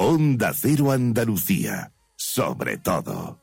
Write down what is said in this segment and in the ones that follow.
Onda Cero Andalucía, sobre todo.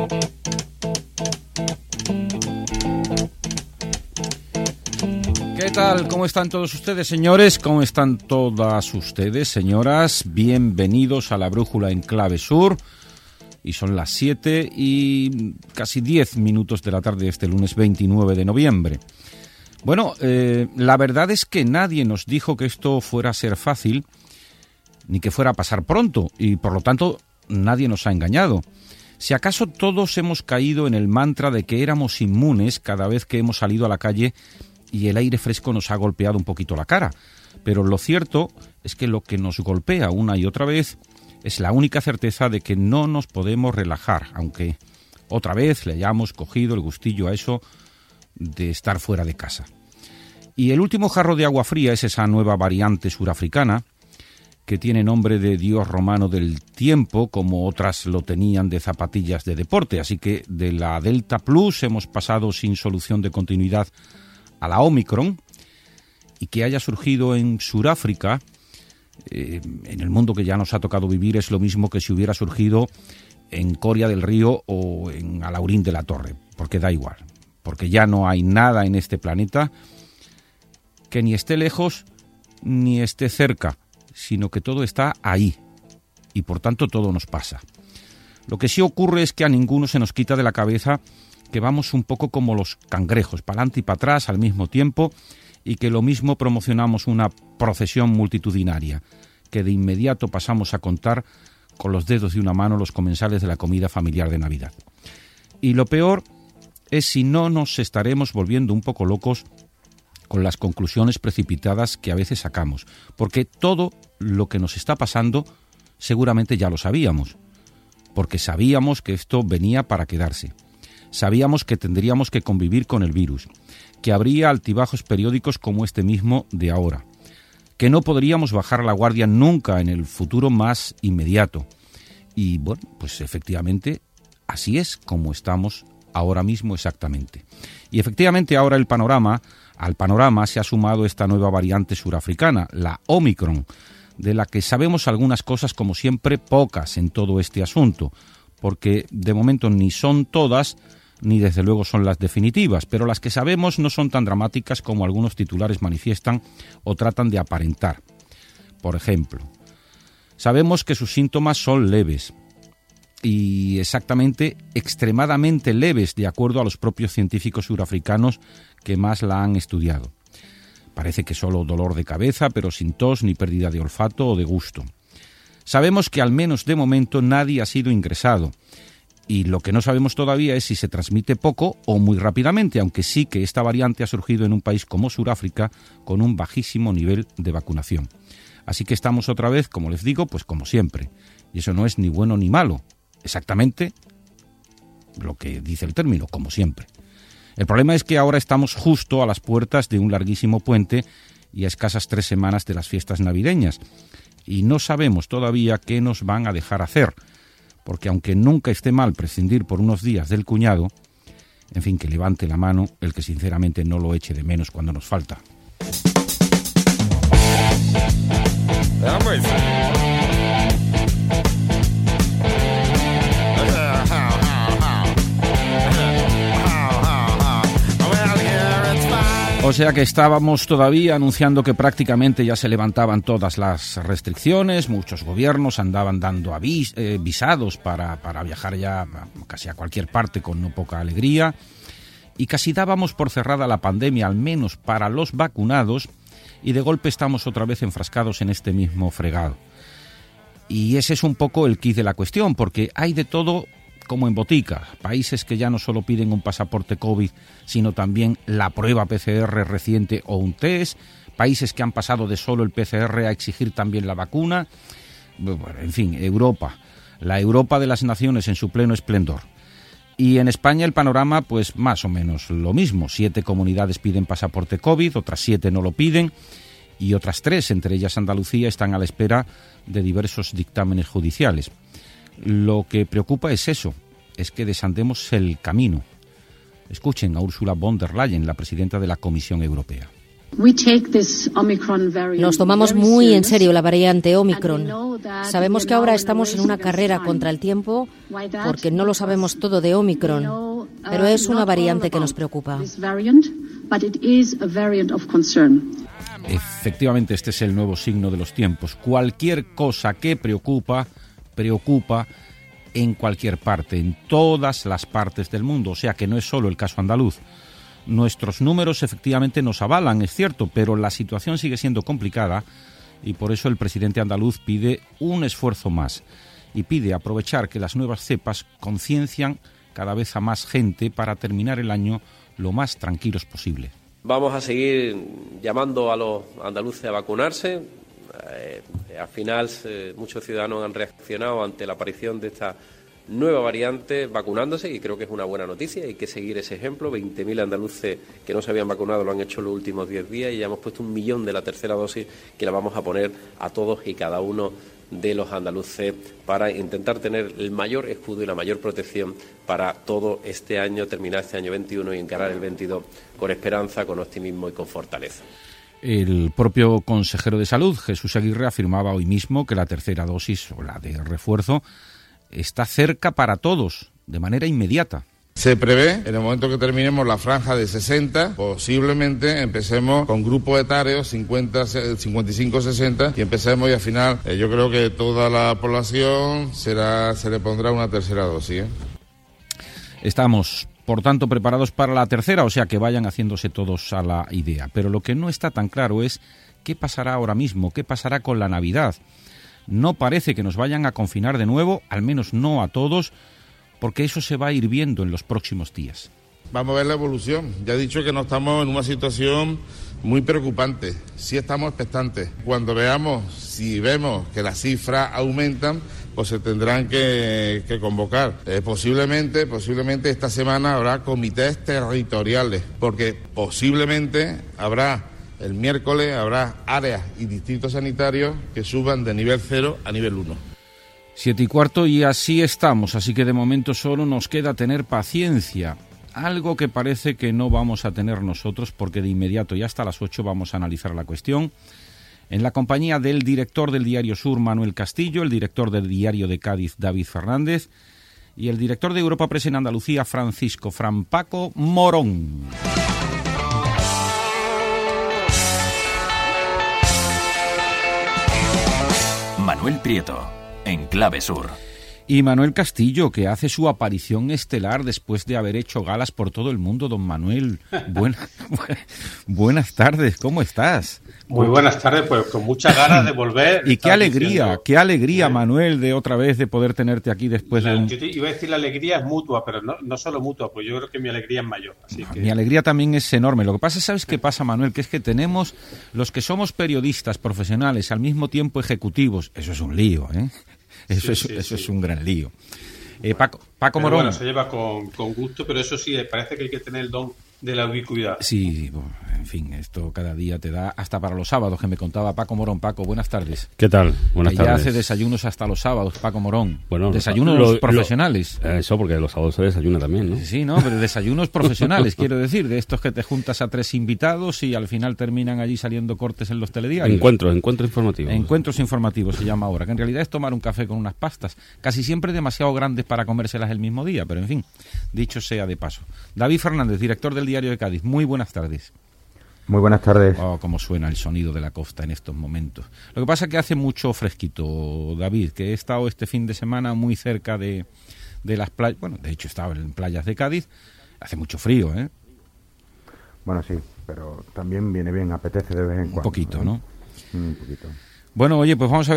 ¿Qué tal? ¿Cómo están todos ustedes, señores? ¿Cómo están todas ustedes, señoras? Bienvenidos a la Brújula en Clave Sur. Y son las 7 y casi 10 minutos de la tarde de este lunes 29 de noviembre. Bueno, la verdad es que nadie nos dijo que esto fuera a ser fácil, ni que fuera a pasar pronto, y por lo tanto nadie nos ha engañado. Si acaso todos hemos caído en el mantra de que éramos inmunes cada vez que hemos salido a la calle y el aire fresco nos ha golpeado un poquito la cara. Pero lo cierto es que lo que nos golpea una y otra vez es la única certeza de que no nos podemos relajar, aunque otra vez le hayamos cogido el gustillo a eso de estar fuera de casa. Y el último jarro de agua fría es esa nueva variante surafricana, que tiene nombre de dios romano del tiempo, como otras lo tenían de zapatillas de deporte. Así que de la Delta Plus hemos pasado sin solución de continuidad a la Omicron, y que haya surgido en Suráfrica, en el mundo que ya nos ha tocado vivir, es lo mismo que si hubiera surgido en Coria del Río o en Alaurín de la Torre, porque da igual, porque ya no hay nada en este planeta que ni esté lejos ni esté cerca, sino que todo está ahí, y por tanto todo nos pasa. Lo que sí ocurre es que a ninguno se nos quita de la cabeza que vamos un poco como los cangrejos, para adelante y para atrás al mismo tiempo, y que lo mismo promocionamos una procesión multitudinaria, que de inmediato pasamos a contar con los dedos de una mano los comensales de la comida familiar de Navidad. Y lo peor es si no nos estaremos volviendo un poco locos con las conclusiones precipitadas que a veces sacamos, porque todo lo que nos está pasando seguramente ya lo sabíamos, porque sabíamos que esto venía para quedarse. Sabíamos que tendríamos que convivir con el virus, que habría altibajos periódicos como este mismo de ahora, que no podríamos bajar la guardia nunca en el futuro más inmediato. Y bueno, pues efectivamente así es como estamos ahora mismo exactamente. Y efectivamente ahora al panorama se ha sumado esta nueva variante surafricana, la Omicron, de la que sabemos algunas cosas, como siempre, pocas en todo este asunto, porque de momento ni son todas, ni desde luego son las definitivas, pero las que sabemos no son tan dramáticas como algunos titulares manifiestan o tratan de aparentar. Por ejemplo, sabemos que sus síntomas son leves, y exactamente extremadamente leves, de acuerdo a los propios científicos surafricanos que más la han estudiado. Parece que solo dolor de cabeza, pero sin tos ni pérdida de olfato o de gusto. Sabemos que al menos de momento nadie ha sido ingresado, y lo que no sabemos todavía es si se transmite poco o muy rápidamente, aunque sí que esta variante ha surgido en un país como Suráfrica con un bajísimo nivel de vacunación. Así que estamos otra vez, como les digo, pues como siempre. Y eso no es ni bueno ni malo. Exactamente lo que dice el término, como siempre. El problema es que ahora estamos justo a las puertas de un larguísimo puente y a escasas 3 semanas de las fiestas navideñas. Y no sabemos todavía qué nos van a dejar hacer, porque aunque nunca esté mal prescindir por unos días del cuñado, en fin, que levante la mano el que sinceramente no lo eche de menos cuando nos falta. O sea que estábamos todavía anunciando que prácticamente ya se levantaban todas las restricciones, muchos gobiernos andaban dando visados para viajar ya casi a cualquier parte con no poca alegría, y casi dábamos por cerrada la pandemia, al menos para los vacunados, y de golpe estamos otra vez enfrascados en este mismo fregado. Y ese es un poco el quid de la cuestión, porque hay de todo como en botica, países que ya no solo piden un pasaporte COVID, sino también la prueba PCR reciente o un test, países que han pasado de solo el PCR a exigir también la vacuna, bueno, en fin, Europa, la Europa de las naciones en su pleno esplendor. Y en España el panorama, pues más o menos lo mismo, 7 comunidades piden pasaporte COVID, otras 7 no lo piden, y otras 3, entre ellas Andalucía, están a la espera de diversos dictámenes judiciales. Lo que preocupa es eso, es que desandemos el camino. Escuchen a Ursula von der Leyen, la presidenta de la Comisión Europea. Nos tomamos muy en serio la variante Omicron. Sabemos que ahora estamos en una carrera contra el tiempo porque no lo sabemos todo de Omicron, pero es una variante que nos preocupa. Efectivamente, este es el nuevo signo de los tiempos. Cualquier cosa que preocupa en cualquier parte, en todas las partes del mundo. O sea que no es solo el caso andaluz. Nuestros números efectivamente nos avalan, es cierto, pero la situación sigue siendo complicada y por eso el presidente andaluz pide un esfuerzo más y pide aprovechar que las nuevas cepas conciencian cada vez a más gente para terminar el año lo más tranquilos posible. Vamos a seguir llamando a los andaluces a vacunarse. Al final, muchos ciudadanos han reaccionado ante la aparición de esta nueva variante vacunándose y creo que es una buena noticia. Hay que seguir ese ejemplo. 20.000 andaluces que no se habían vacunado lo han hecho en los últimos 10 días y ya hemos puesto 1 millón de la tercera dosis que la vamos a poner a todos y cada uno de los andaluces para intentar tener el mayor escudo y la mayor protección para todo este año, terminar este año 21 y encarar el 22 con esperanza, con optimismo y con fortaleza. El propio consejero de Salud, Jesús Aguirre, afirmaba hoy mismo que la tercera dosis, o la de refuerzo, está cerca para todos, de manera inmediata. Se prevé, en el momento que terminemos la franja de 60, posiblemente empecemos con grupos etarios 50, 55, 60 y empecemos y al final yo creo que toda la población se le pondrá una tercera dosis. Estamos, por tanto, preparados para la tercera, o sea que vayan haciéndose todos a la idea. Pero lo que no está tan claro es qué pasará ahora mismo, qué pasará con la Navidad. No parece que nos vayan a confinar de nuevo, al menos no a todos, porque eso se va a ir viendo en los próximos días. Vamos a ver la evolución. Ya he dicho que no estamos en una situación muy preocupante. Sí estamos expectantes. Cuando si vemos que las cifras aumentan, pues se tendrán que convocar. Posiblemente esta semana habrá comités territoriales, porque posiblemente el miércoles habrá áreas y distritos sanitarios que suban de nivel 0 a nivel 1. 7:15 y así estamos, así que de momento solo nos queda tener paciencia, algo que parece que no vamos a tener nosotros porque de inmediato y hasta las 8 vamos a analizar la cuestión en la compañía del director del Diario Sur, Manuel Castillo, el director del Diario de Cádiz, David Fernández, y el director de Europa Press en Andalucía, Paco Morón. Manuel Prieto, en Clave Sur. Y Manuel Castillo, que hace su aparición estelar después de haber hecho galas por todo el mundo. Don Manuel, buenas tardes, ¿cómo estás? Muy buenas tardes, pues con muchas ganas de volver. Y qué alegría, Manuel, de otra vez de poder tenerte aquí después de un... Yo iba a decir la alegría es mutua, pero no solo mutua, pues yo creo que mi alegría es mayor. Así que... Mi alegría también es enorme. Lo que pasa, ¿sabes qué pasa, Manuel? Que es que tenemos los que somos periodistas profesionales, al mismo tiempo ejecutivos. Eso es un lío, ¿eh? Eso es un gran lío. Paco Morón. Bueno, se lleva con gusto, pero eso sí, parece que hay que tener el don de la ubicuidad. Sí, en fin, esto cada día te da, hasta para los sábados, que me contaba Paco Morón. Paco, buenas tardes. ¿Qué tal? Buenas tardes. Ya hace desayunos hasta los sábados, Paco Morón. Bueno, desayunos profesionales. Eso, porque los sábados se desayuna también, ¿no? Sí, no, pero desayunos profesionales, quiero decir, de estos que te juntas a 3 invitados y al final terminan allí saliendo cortes en los telediarios. Encuentros informativos. Encuentros informativos se llama ahora, que en realidad es tomar un café con unas pastas, casi siempre demasiado grandes para comérselas el mismo día, pero en fin, dicho sea de paso. David Fernández, director del Diario de Cádiz, muy buenas tardes. Muy buenas tardes. Oh, cómo suena el sonido de la costa en estos momentos. Lo que pasa es que hace mucho fresquito, David, que he estado este fin de semana muy cerca de las playas. Bueno, de hecho estaba en playas de Cádiz. Hace mucho frío, ¿eh? Bueno, sí, pero también viene bien, apetece de vez en cuando. Un poquito, ¿no? Un poquito. Bueno, oye, pues vamos a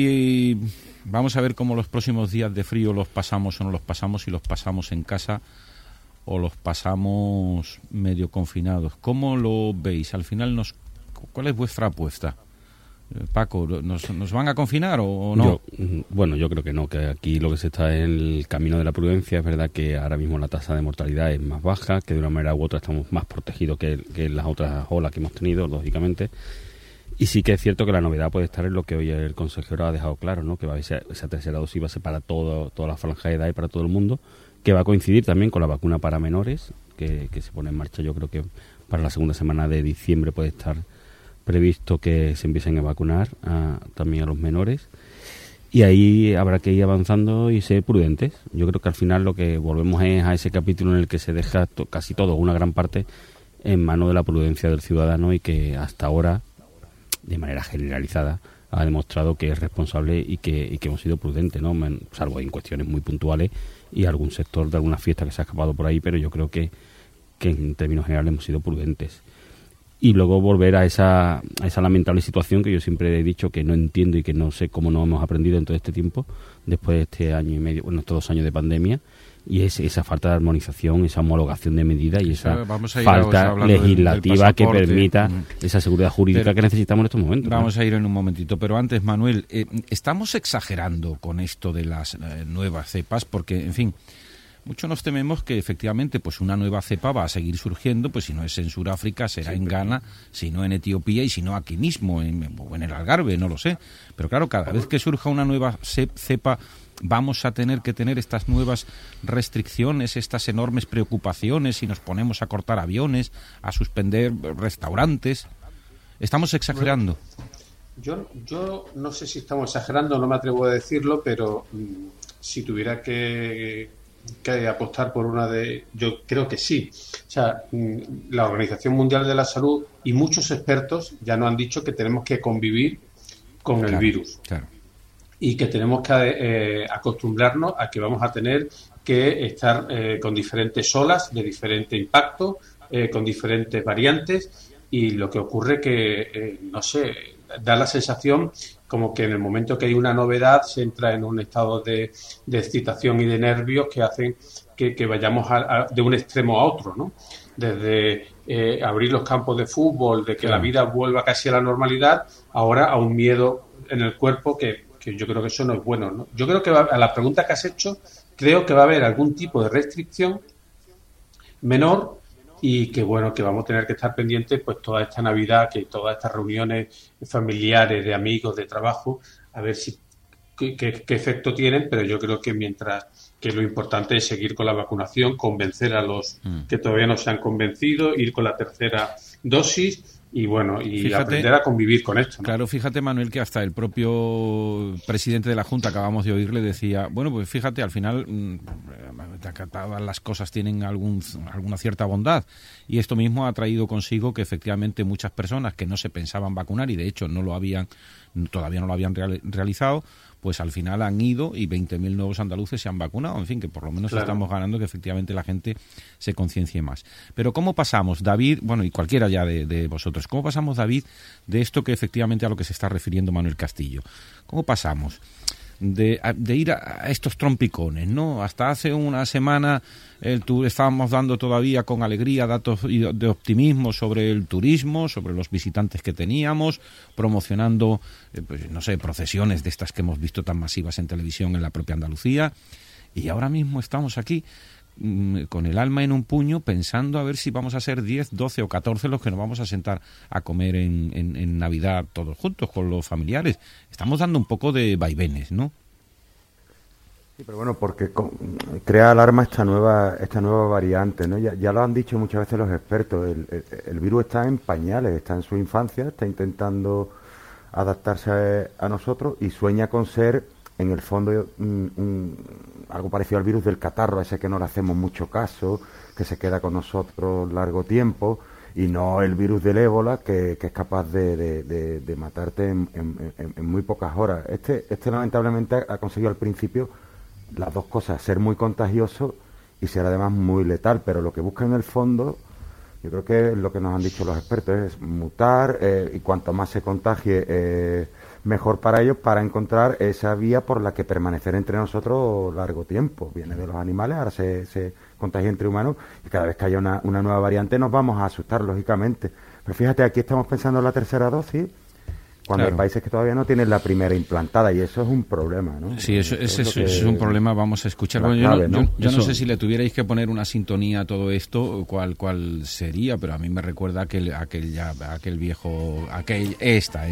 ver cómo los próximos días de frío los pasamos o no los pasamos, si los pasamos en casa o los pasamos medio confinados. ¿Cómo lo veis? Al final, ¿cuál es vuestra apuesta? Paco, ¿nos van a confinar o no? Yo creo que no, que aquí lo que se está en el camino de la prudencia. Es verdad que ahora mismo la tasa de mortalidad es más baja, que de una manera u otra estamos más protegidos que en las otras olas que hemos tenido, lógicamente. Y sí que es cierto que la novedad puede estar en lo que hoy el consejero ha dejado claro, ¿no? Que esa tercera dosis va a ser para toda la franja de edad y para todo el mundo, que va a coincidir también con la vacuna para menores, que se pone en marcha. Yo creo que para la segunda semana de diciembre puede estar previsto que se empiecen a vacunar también a los menores. Y ahí habrá que ir avanzando y ser prudentes. Yo creo que al final lo que volvemos es a ese capítulo en el que se deja casi todo, una gran parte, en manos de la prudencia del ciudadano, y que hasta ahora, de manera generalizada, ha demostrado que es responsable y que hemos sido prudentes, ¿no? Salvo en cuestiones muy puntuales y algún sector de alguna fiesta que se ha escapado por ahí, pero yo creo que en términos generales hemos sido prudentes. Y luego volver a esa lamentable situación que yo siempre he dicho que no entiendo y que no sé cómo no hemos aprendido en todo este tiempo, después de este año y medio, estos 2 años de pandemia, y es esa falta de armonización, esa homologación de medidas y esa falta legislativa que permita esa seguridad jurídica que necesitamos en estos momentos. Vamos a ir en un momentito, pero antes, Manuel, estamos exagerando con esto de las nuevas cepas, porque, en fin, mucho nos tememos que efectivamente pues una nueva cepa va a seguir surgiendo, pues si no es en Sudáfrica será en Ghana, si no en Etiopía y si no aquí mismo, en el Algarve, no lo sé. Pero claro, cada vez que surja una nueva cepa vamos a tener que tener estas nuevas restricciones, estas enormes preocupaciones, y nos ponemos a cortar aviones, a suspender restaurantes. ¿Estamos exagerando? Yo no sé si estamos exagerando, no me atrevo a decirlo, pero si tuviera que apostar por una de... Yo creo que sí. O sea, la Organización Mundial de la Salud y muchos expertos ya nos han dicho que tenemos que convivir con el virus. Claro. Y que tenemos que acostumbrarnos a que vamos a tener que estar con diferentes olas de diferente impacto, con diferentes variantes, y lo que ocurre que, no sé, da la sensación como que en el momento que hay una novedad se entra en un estado de excitación y de nervios que hacen que vayamos de un extremo a otro, ¿no? Desde abrir los campos de fútbol, de que la vida vuelva casi a la normalidad, ahora a un miedo en el cuerpo que yo creo que eso no es bueno, ¿no? Yo creo que a la pregunta que has hecho, creo que va a haber algún tipo de restricción menor, y que bueno, que vamos a tener que estar pendientes pues toda esta Navidad, que todas estas reuniones familiares, de amigos, de trabajo, a ver si qué efecto tienen, pero yo creo que mientras que lo importante es seguir con la vacunación, convencer a los que todavía no se han convencido, ir con la tercera dosis. Y bueno, y aprender a convivir con esto, ¿no? Claro, fíjate, Manuel, que hasta el propio presidente de la Junta, acabamos de oírle, decía, bueno, pues fíjate, al final todas las cosas tienen alguna cierta bondad, y esto mismo ha traído consigo que efectivamente muchas personas que no se pensaban vacunar, y de hecho todavía no lo habían realizado, pues al final han ido y 20.000 nuevos andaluces se han vacunado. En fin, que por lo menos estamos ganando que efectivamente la gente se conciencie más. Pero ¿cómo pasamos, David, bueno, y cualquiera ya de vosotros, cómo pasamos, David, de esto que efectivamente a lo que se está refiriendo Manuel Castillo? ¿Cómo pasamos de ir a estos trompicones, ¿no? Hasta hace una semana estábamos dando todavía con alegría datos de optimismo sobre el turismo, sobre los visitantes que teníamos, promocionando, pues, no sé, procesiones de estas que hemos visto tan masivas en televisión en la propia Andalucía, y ahora mismo estamos aquí con el alma en un puño pensando a ver si vamos a ser 10, 12 o 14 los que nos vamos a sentar a comer en Navidad todos juntos con los familiares. Estamos dando un poco de vaivenes, ¿no? Sí, pero bueno, porque crea alarma esta nueva variante, ¿no? Ya lo han dicho muchas veces los expertos, el virus está en pañales, está en su infancia, está intentando adaptarse a nosotros y sueña con ser, en el fondo, algo parecido al virus del catarro, ese que no le hacemos mucho caso, que se queda con nosotros largo tiempo, y no el virus del ébola, que es capaz de matarte en muy pocas horas. Este lamentablemente ha conseguido al principio las dos cosas, ser muy contagioso y ser además muy letal, pero lo que busca en el fondo, yo creo que lo que nos han dicho los expertos es mutar, y cuanto más se contagie, mejor para ellos, para encontrar esa vía por la que permanecer entre nosotros largo tiempo. Viene de los animales, ahora se contagia entre humanos, y cada vez que haya una nueva variante nos vamos a asustar, lógicamente. Pero fíjate, aquí estamos pensando en la tercera dosis, cuando hay países que todavía no tienen la primera implantada, y eso es un problema, ¿no? Sí, eso es un problema, vamos a escuchar. Bueno, yo no sé si le tuvierais que poner una sintonía a todo esto, cuál sería, pero a mí me recuerda aquel viejo, esta.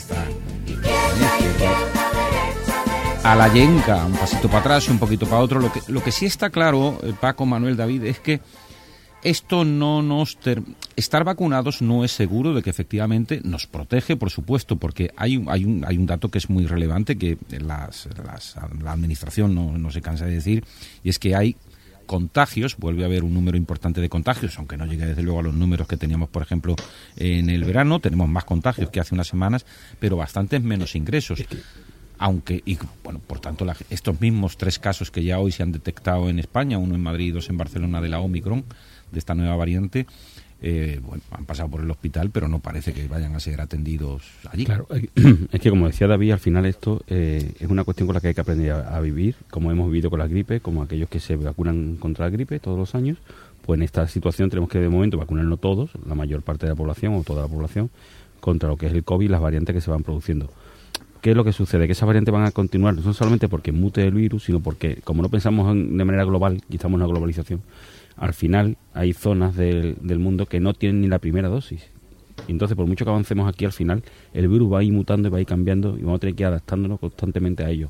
A la yenca, un pasito para atrás, un poquito para otro. Lo que sí está claro, Paco, Manuel, David, es que esto no nos... Estar vacunados no es seguro de que efectivamente nos protege, por supuesto, porque hay un dato que es muy relevante, que la Administración no se cansa de decir, y es que hay contagios, vuelve a haber un número importante de contagios, aunque no llegue desde luego a los números que teníamos, por ejemplo, en el verano. Tenemos más contagios que hace unas semanas, pero bastantes menos ingresos. Aunque, y bueno, por tanto, estos mismos 3 casos que ya hoy se han detectado en España, uno en Madrid y 2 en Barcelona, de la Omicron, de esta nueva variante, bueno, han pasado por el hospital, pero no parece que vayan a ser atendidos allí. Claro, es que como decía David, al final esto es una cuestión con la que hay que aprender a vivir, como hemos vivido con la gripe, como aquellos que se vacunan contra la gripe todos los años. Pues en esta situación tenemos que de momento vacunarnos todos, la mayor parte de la población o toda la población, contra lo que es el COVID y las variantes que se van produciendo. ¿Qué es lo que sucede? Que esas variantes van a continuar, no solamente porque mute el virus, sino porque, como no pensamos de manera global y estamos en una globalización, al final hay zonas del mundo que no tienen ni la primera dosis. Y entonces, por mucho que avancemos aquí, al final el virus va a ir mutando y va a ir cambiando y vamos a tener que ir adaptándonos constantemente a ello.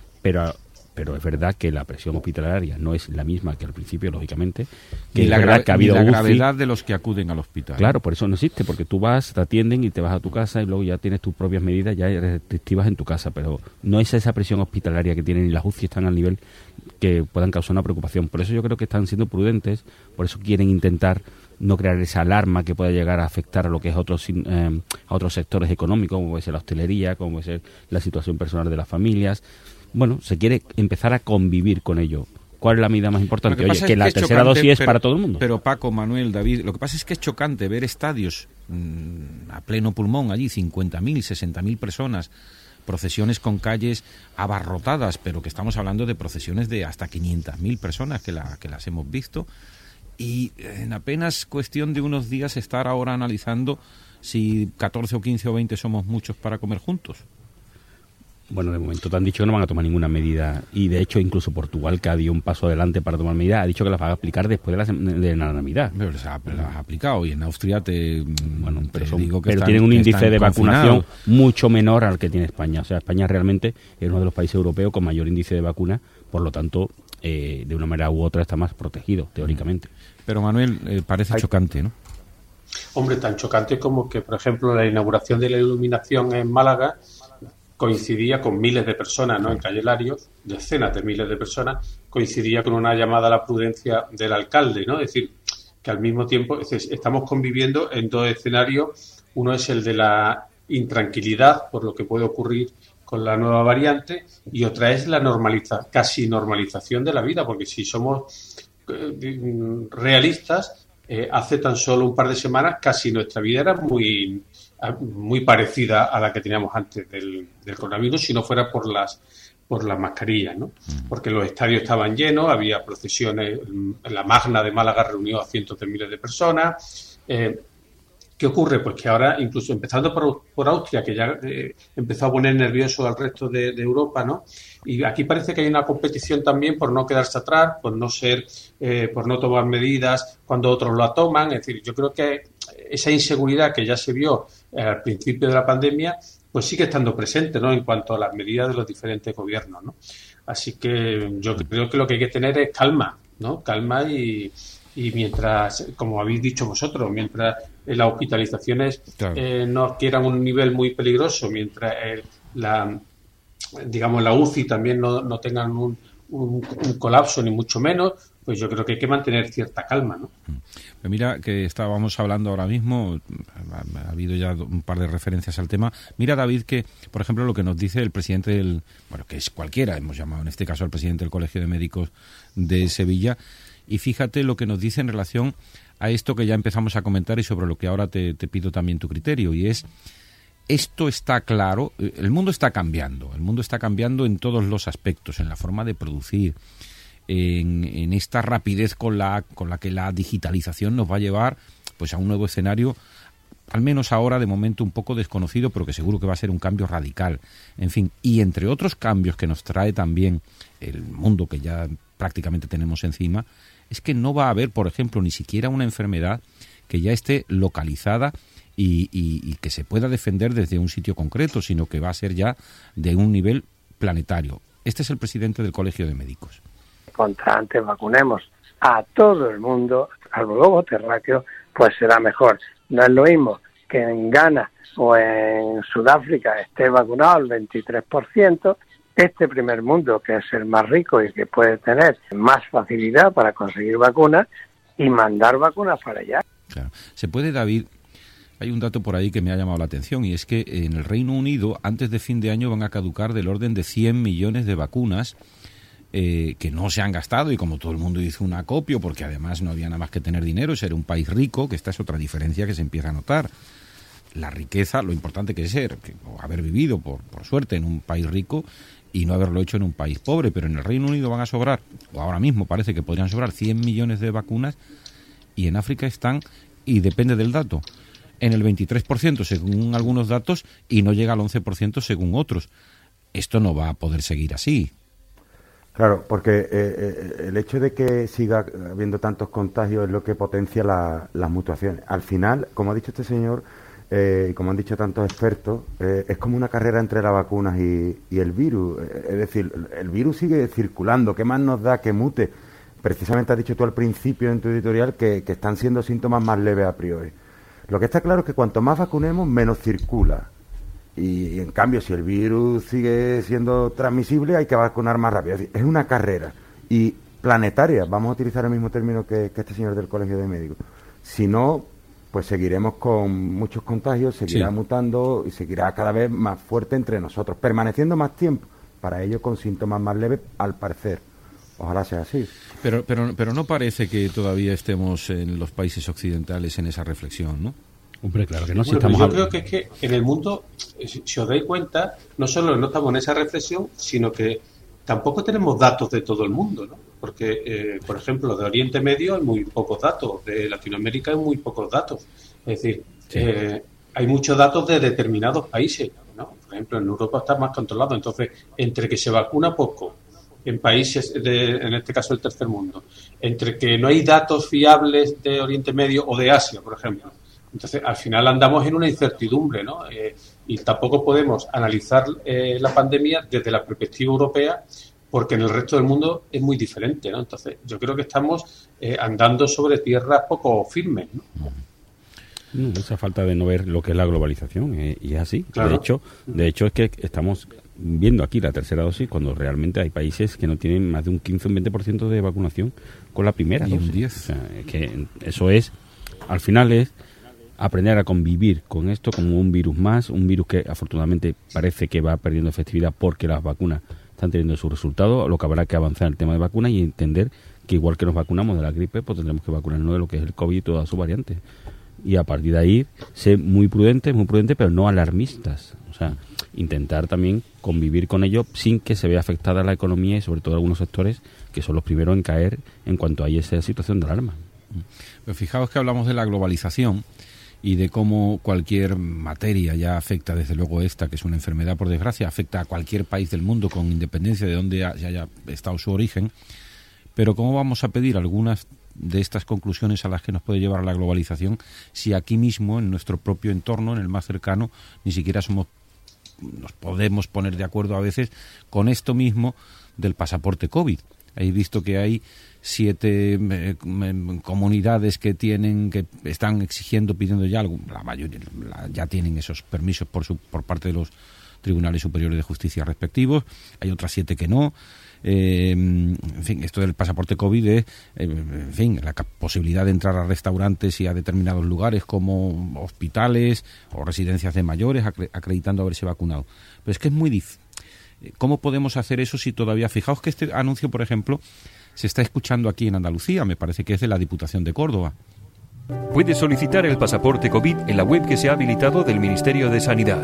Pero es verdad que la presión hospitalaria no es la misma que al principio, lógicamente. Que y la gravedad de los que acuden al hospital. Claro, por eso no existe, porque tú vas, te atienden y te vas a tu casa y luego ya tienes tus propias medidas ya restrictivas en tu casa, pero no es esa presión hospitalaria que tienen y las UCI están al nivel que puedan causar una preocupación. Por eso yo creo que están siendo prudentes, por eso quieren intentar no crear esa alarma que pueda llegar a afectar a lo que es a otros sectores económicos, como puede ser la hostelería, como puede ser la situación personal de las familias. Bueno, se quiere empezar a convivir con ello. ¿Cuál es la medida más importante? Oye, que la tercera dosis es para todo el mundo. Pero Paco, Manuel, David, lo que pasa es que es chocante ver estadios a pleno pulmón allí, 50.000, 60.000 personas, procesiones con calles abarrotadas, pero que estamos hablando de procesiones de hasta 500.000 personas que las hemos visto, y en apenas cuestión de unos días estar ahora analizando si 14 o 15 o 20 somos muchos para comer juntos. Bueno, de momento te han dicho que no van a tomar ninguna medida, y de hecho incluso Portugal, que ha dado un paso adelante para tomar medidas, ha dicho que las va a aplicar después de la Navidad. Pero las ha aplicado, y en Austria pero tienen un índice de vacunación mucho menor al que tiene España. O sea, España realmente es uno de los países europeos con mayor índice de vacuna, por lo tanto, de una manera u otra está más protegido, teóricamente. Pero Manuel, parece chocante, ¿no? Hombre, tan chocante como que, por ejemplo, la inauguración de la iluminación en Málaga coincidía con miles de personas, ¿no? En Calle Larios, decenas de miles de personas, coincidía con una llamada a la prudencia del alcalde, ¿no? Es decir, que al mismo tiempo estamos conviviendo en 2 escenarios. Uno es el de la intranquilidad por lo que puede ocurrir con la nueva variante, y otra es la casi normalización de la vida, porque si somos realistas, hace tan solo un par de semanas casi nuestra vida era muy parecida a la que teníamos antes del coronavirus, si no fuera por las mascarillas, ¿no? Porque los estadios estaban llenos, había procesiones, la Magna de Málaga reunió a cientos de miles de personas. ¿Qué ocurre? Pues que ahora, incluso empezando por Austria, que ya empezó a poner nervioso al resto de Europa, ¿no? Y aquí parece que hay una competición también por no quedarse atrás, por no tomar medidas cuando otros la toman. Es decir, yo creo que esa inseguridad que ya se vio al principio de la pandemia, pues sigue estando presente, ¿no? En cuanto a las medidas de los diferentes gobiernos, ¿no? Así que yo creo que lo que hay que tener es calma, ¿no? Calma y mientras, como habéis dicho vosotros, mientras las hospitalizaciones no adquieran un nivel muy peligroso, mientras la UCI también no tengan un colapso, ni mucho menos, pues yo creo que hay que mantener cierta calma, ¿no? Mira que estábamos hablando ahora mismo, ha habido ya un par de referencias al tema. Mira, David, que, por ejemplo, lo que nos dice el presidente que es cualquiera, hemos llamado en este caso al presidente del Colegio de Médicos de Sevilla, y fíjate lo que nos dice en relación a esto que ya empezamos a comentar y sobre lo que ahora te pido también tu criterio, y es: esto está claro, el mundo está cambiando en todos los aspectos, en la forma de producir, en esta rapidez con la que la digitalización nos va a llevar pues a un nuevo escenario, al menos ahora de momento un poco desconocido, pero que seguro que va a ser un cambio radical. En fin, y entre otros cambios que nos trae también el mundo que ya prácticamente tenemos encima, es que no va a haber, por ejemplo, ni siquiera una enfermedad que ya esté localizada y que se pueda defender desde un sitio concreto, sino que va a ser ya de un nivel planetario. Este es el presidente del Colegio de Médicos. Contra antes vacunemos a todo el mundo, al globo terráqueo, pues será mejor. No es lo mismo que en Ghana o en Sudáfrica esté vacunado el 23%, este primer mundo, que es el más rico y que puede tener más facilidad para conseguir vacunas, y mandar vacunas para allá. Claro. Se puede, David, hay un dato por ahí que me ha llamado la atención, y es que en el Reino Unido, antes de fin de año, van a caducar del orden de 100 millones de vacunas que no se han gastado, y como todo el mundo hizo un acopio, porque además no había nada más que tener dinero, ser un país rico, que esta es otra diferencia que se empieza a notar. La riqueza, lo importante que es ser, o haber vivido, por suerte, en un país rico y no haberlo hecho en un país pobre, pero en el Reino Unido van a sobrar, o ahora mismo parece que podrían sobrar 100 millones de vacunas, y en África están, y depende del dato, en el 23% según algunos datos, y no llega al 11% según otros. Esto no va a poder seguir así. Claro, porque el hecho de que siga habiendo tantos contagios es lo que potencia las mutuaciones. Al final, como ha dicho este señor, como han dicho tantos expertos, es como una carrera entre las vacunas y el virus. Es decir, el virus sigue circulando. ¿Qué más nos da que mute? Precisamente has dicho tú al principio en tu editorial que están siendo síntomas más leves a priori. Lo que está claro es que cuanto más vacunemos, menos circula. Y en cambio, si el virus sigue siendo transmisible, hay que vacunar más rápido. Es decir, es una carrera. Y planetaria, vamos a utilizar el mismo término que este señor del Colegio de Médicos. Si no, pues seguiremos con muchos contagios, seguirá mutando y seguirá cada vez más fuerte entre nosotros, permaneciendo más tiempo, para ello con síntomas más leves, al parecer. Ojalá sea así. Pero no parece que todavía estemos en los países occidentales en esa reflexión, ¿no? Hombre, claro que no. Bueno, yo creo que es que en el mundo, si os dais cuenta, no solo no estamos en esa reflexión, sino que tampoco tenemos datos de todo el mundo, ¿no? Porque, por ejemplo, de Oriente Medio hay muy pocos datos, de Latinoamérica hay muy pocos datos. Es decir, hay muchos datos de determinados países, ¿no? Por ejemplo, en Europa está más controlado. Entonces, entre que se vacuna poco en países, en este caso el tercer mundo, entre que no hay datos fiables de Oriente Medio o de Asia, por ejemplo, entonces al final andamos en una incertidumbre, ¿no? Y tampoco podemos analizar la pandemia desde la perspectiva europea, porque en el resto del mundo es muy diferente, ¿no? Entonces yo creo que estamos andando sobre tierras poco firmes, ¿no? Esa falta de no ver lo que es la globalización, y es así. Claro. De hecho es que estamos viendo aquí la tercera dosis cuando realmente hay países que no tienen más de un 15 o un 20% de vacunación con la primera dosis. Un 10. O sea, es que eso es, al final es aprender a convivir con esto como un virus más, un virus que afortunadamente parece que va perdiendo efectividad porque las vacunas están teniendo sus resultados, lo que habrá que avanzar en el tema de vacunas y entender que igual que nos vacunamos de la gripe, pues tendremos que vacunarnos de lo que es el COVID y todas sus variantes. Y a partir de ahí, ser muy prudentes, pero no alarmistas. O sea, intentar también convivir con ello sin que se vea afectada la economía y sobre todo algunos sectores que son los primeros en caer en cuanto hay esa situación de alarma. Pero fijaos que hablamos de la globalización y de cómo cualquier materia ya afecta, desde luego esta, que es una enfermedad por desgracia, afecta a cualquier país del mundo con independencia de dónde haya estado su origen. Pero ¿cómo vamos a pedir algunas de estas conclusiones a las que nos puede llevar la globalización si aquí mismo, en nuestro propio entorno, en el más cercano, ni siquiera nos podemos poner de acuerdo a veces con esto mismo del pasaporte COVID? Habéis visto que hay 7 comunidades que están exigiendo, pidiendo ya algo, la mayoría ya tienen esos permisos por parte de los tribunales superiores de justicia respectivos. Hay otras 7 que no. En fin, esto del pasaporte COVID es, en fin, la posibilidad de entrar a restaurantes y a determinados lugares como hospitales o residencias de mayores acreditando haberse vacunado. Pero es que es muy difícil. ¿Cómo podemos hacer eso si todavía... Fijaos que este anuncio, por ejemplo, se está escuchando aquí en Andalucía, me parece que es de la Diputación de Córdoba. Puedes solicitar el pasaporte COVID en la web que se ha habilitado del Ministerio de Sanidad,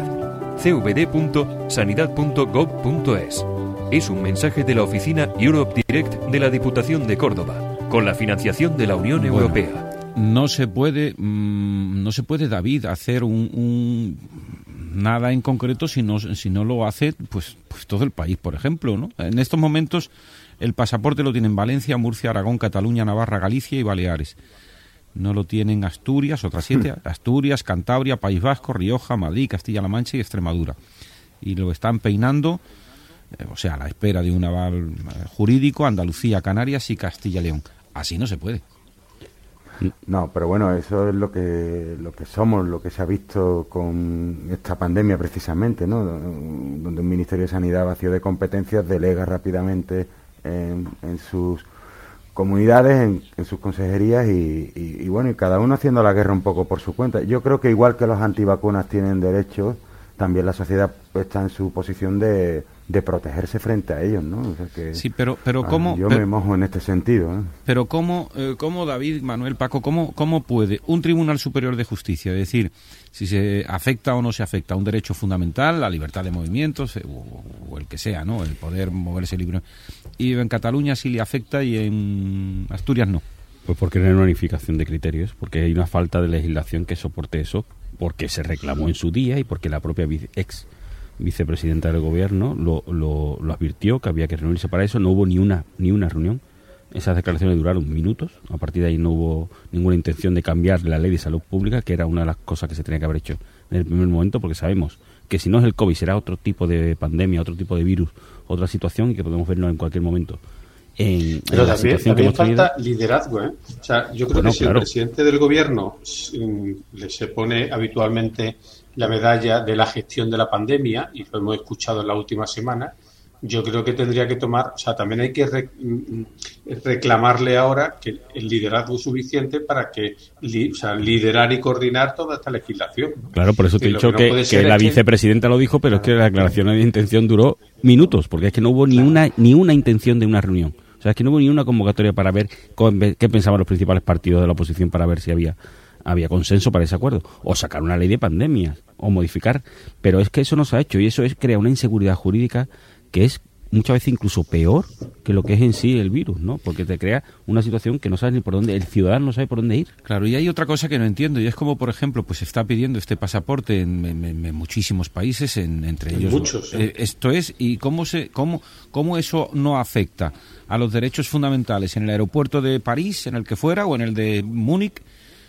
cvd.sanidad.gov.es. Es un mensaje de la oficina Europe Direct de la Diputación de Córdoba, con la financiación de la Unión Europea. No se puede, David, hacer nada en concreto si no lo hace pues todo el país, por ejemplo, ¿no? En estos momentos el pasaporte lo tienen Valencia, Murcia, Aragón, Cataluña, Navarra, Galicia y Baleares. No lo tienen Asturias, otras 7, Asturias, Cantabria, País Vasco, Rioja, Madrid, Castilla-La Mancha y Extremadura. Y lo están peinando, o sea, a la espera de un aval jurídico, Andalucía, Canarias y Castilla y León. Así no se puede. No, pero bueno, eso es lo que somos, lo que se ha visto con esta pandemia precisamente, ¿no? Donde un Ministerio de Sanidad vacío de competencias delega rápidamente en sus comunidades, en sus consejerías y bueno, y cada uno haciendo la guerra un poco por su cuenta. Yo creo que igual que los antivacunas tienen derechos, también la sociedad está en su posición de protegerse frente a ellos, ¿no? O sea que, sí, pero ¿cómo? Yo me mojo en este sentido, ¿eh? Pero ¿cómo, David, Manuel, Paco, cómo puede un Tribunal Superior de Justicia decir si se afecta o no se afecta a un derecho fundamental, la libertad de movimientos, o el que sea, ¿no? El poder moverse libre, y en Cataluña sí le afecta y en Asturias no? Pues porque no hay una unificación de criterios, porque hay una falta de legislación que soporte eso, porque se reclamó en su día y porque la propia ex vicepresidenta del gobierno lo advirtió que había que reunirse para eso. No hubo ni una reunión. Esas declaraciones duraron minutos. A partir de ahí no hubo ninguna intención de cambiar la ley de salud pública, que era una de las cosas que se tenía que haber hecho en el primer momento, porque sabemos que si no es el COVID será otro tipo de pandemia, otro tipo de virus, otra situación, y que podemos vernos en cualquier momento. Pero también falta liderazgo, ¿eh? O sea, yo creo que si el presidente del gobierno se pone habitualmente la medalla de la gestión de la pandemia, y lo hemos escuchado en la última semana, yo creo que tendría que tomar, o sea, también hay que reclamarle ahora que el liderazgo es suficiente para que liderar y coordinar toda esta legislación, ¿no? Claro, por eso te he dicho que la vicepresidenta lo dijo, pero es que la declaración de intención duró minutos, porque es que no hubo ni una intención de una reunión. O sea, es que no hubo ni una convocatoria para ver qué pensaban los principales partidos de la oposición, para ver si había consenso para ese acuerdo, o sacar una ley de pandemias, o modificar, pero es que eso no se ha hecho, y eso crea una inseguridad jurídica que es muchas veces incluso peor que lo que es en sí el virus, ¿no? Porque te crea una situación que no sabes ni por dónde, el ciudadano no sabe por dónde ir. Claro, y hay otra cosa que no entiendo, y es como, por ejemplo, pues se está pidiendo este pasaporte en muchísimos países, entre ellos muchos, esto es, y cómo eso no afecta a los derechos fundamentales en el aeropuerto de París, en el que fuera, o en el de Múnich,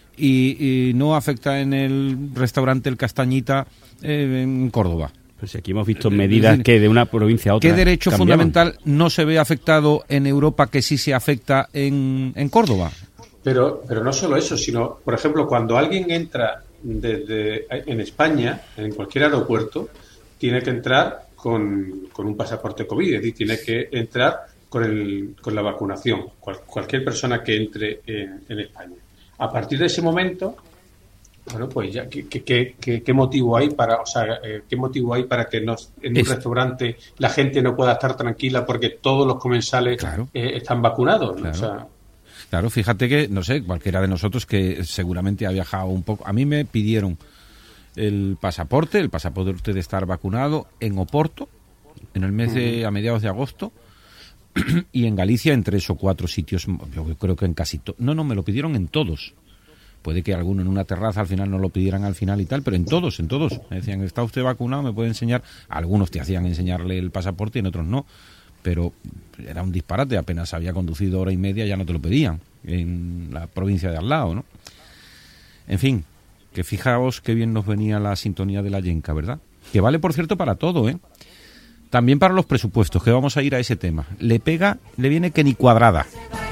y no afecta en el restaurante El Castañita en Córdoba. Pues si aquí hemos visto medidas que de una provincia a otra ¿qué derecho cambiaban? Fundamental no se ve afectado en Europa que sí se afecta en Córdoba? Pero no solo eso, sino, por ejemplo, cuando alguien entra en España, en cualquier aeropuerto, tiene que entrar con un pasaporte COVID, es decir, tiene que entrar con la vacunación, cualquier persona que entre en España. A partir de ese momento, bueno, pues ya ¿qué motivo hay para, qué motivo hay para que en un restaurante la gente no pueda estar tranquila porque todos los comensales están vacunados, ¿no? Claro. Claro, fíjate que, no sé, cualquiera de nosotros que seguramente ha viajado un poco, a mí me pidieron el pasaporte de estar vacunado en Oporto, en el mes a mediados de agosto, y en Galicia en 3 o 4 sitios, yo creo que en casi todos. No, me lo pidieron en todos. Puede que alguno en una terraza al final no lo pidieran al final y tal, pero en todos. Me decían, ¿está usted vacunado? ¿Me puede enseñar? Algunos te hacían enseñarle el pasaporte y en otros no. Pero era un disparate, apenas había conducido hora y media, ya no te lo pedían en la provincia de al lado, ¿no? En fin, que fijaos qué bien nos venía la sintonía de la Yenca, ¿verdad? Que vale, por cierto, para todo, ¿eh? También para los presupuestos, que vamos a ir a ese tema. Le viene que ni cuadrada.